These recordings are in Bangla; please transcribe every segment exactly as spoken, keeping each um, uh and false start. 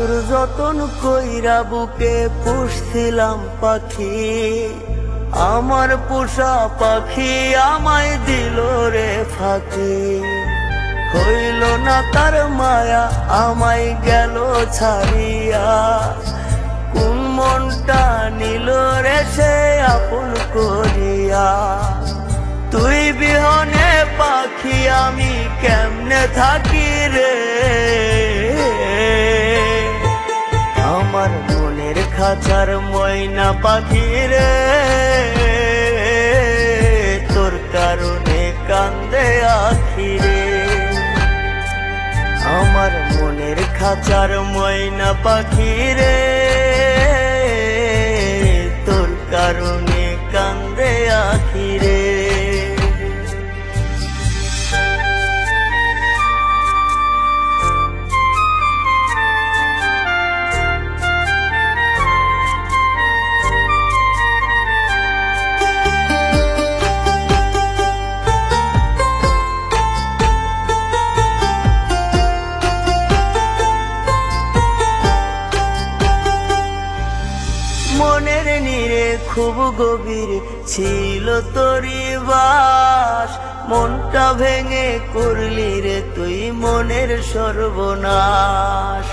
আদর যতন কইরা বুকে পুষছিলাম পাখি, আমার পোষা পাখি আমায় দিল রে ফাঁকি। হইল না তার মায়া আমায় গেল ছাড়িয়া, কোন মনটা নিল রে সে আপন করিয়া। তুই বিহনে পাখি আমি কেমনে থাকি রে, আমার মনের খাঁচার ময়না পাখি রে, তোর কারণে কান্দে আখি রে। আমার মনের খাঁচার ময়না পাখি রে, তোর কারণে কান্দে আখি রে। মনের নীরে খুব গভীর ছিল তোরি বাস, মনটা ভেঙে করলি রে তুই মনের সর্বনাশ।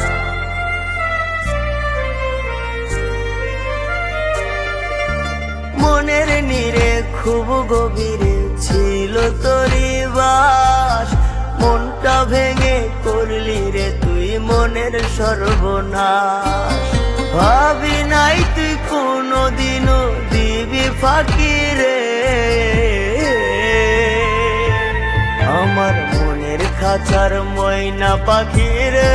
মনের নীরে খুব গভীর ছিল তোরি বাস, মনটা ভেঙে করলি রে তুই মনের সর্বনাশ। ভাবি নাই তুই কোনদিনও দিবি ফাঁকি রে, আমার মনের খাঁচার ময়না পাখি রে,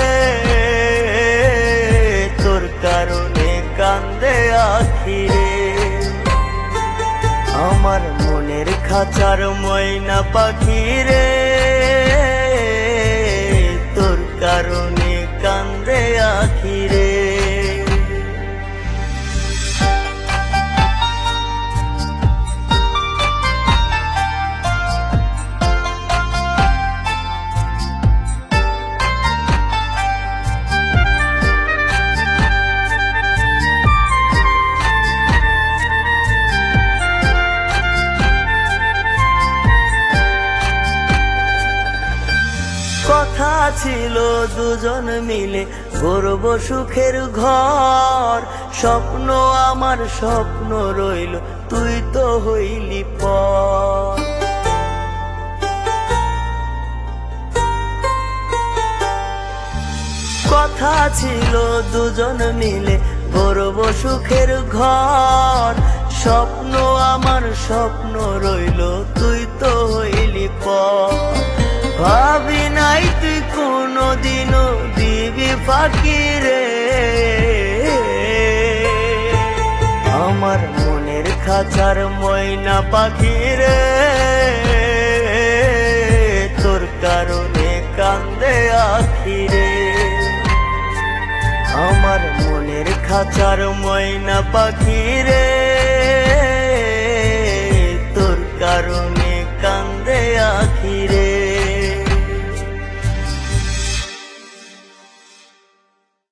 তোর কারণে কান্দে আখি রে। আমার মনের খাঁচার ময়না পাখি রে, তোর কারণে কান্দে আখি রে। কথা ছিল দুজন মিলে গড়ব সুখের ঘর, স্বপ্ন আমার স্বপ্ন রইল তুই তো হইলি পর। কথা ছিল দুজন মিলে গড়ব সুখের ঘর, স্বপ্ন আমার স্বপ্ন রইল তুই তো হইলি পর। ভাবি নাই তুই কোনদিনও দিবি ফাঁকি রে, আমার মনের খাঁচার ময়না পাখি রে, তোর কারণে কান্দে আখি রে। আমার মনের খাঁচার ময়না পাখি রে,